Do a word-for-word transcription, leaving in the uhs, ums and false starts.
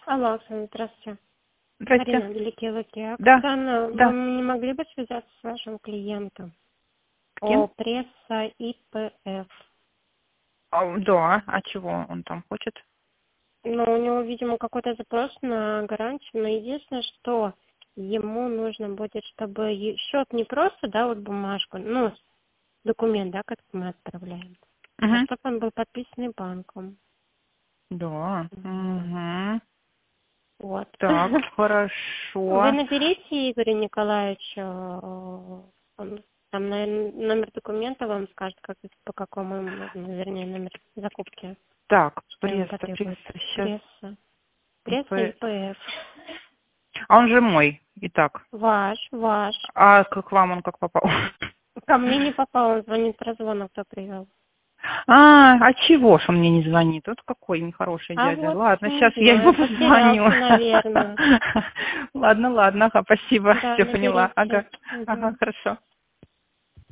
Алло, Оксана, здравствуйте. Здрасте. Марина, Великие Луки. Да, Оксана, да. вы не могли бы связаться с вашим клиентом? Кем? О, пресса И П Ф. А, да, а чего он там хочет? Ну, у него, видимо, какой-то запрос на гарантию, но единственное, что ему нужно будет, чтобы е- счет не просто, да, вот бумажку, ну, документ, да, который мы отправляем, а Угу. чтобы он был подписанный банком. Да. Вот. Угу. Вот. Так, Вы хорошо. наберите Игоря Николаевича, э, он там, наверное, номер документа вам скажет, как, по какому ему нужно, вернее, номер закупки, Так, что ему пресса, потребуется. пресса, сейчас. Пресса. Пресса И П Ф. А он же мой, итак. Ваш, ваш. А к к вам он как попал? Ко мне не попал, он звонит прозвона, кто привел. А, а чего ж он мне не звонит? Вот какой нехороший А дядя. вот, Ладно, не сейчас я ему знаю, позвоню. потерялся, наверное. Ладно, ладно, ага, спасибо, Да, все поняла. наберите. Ага, ага, Угу. хорошо.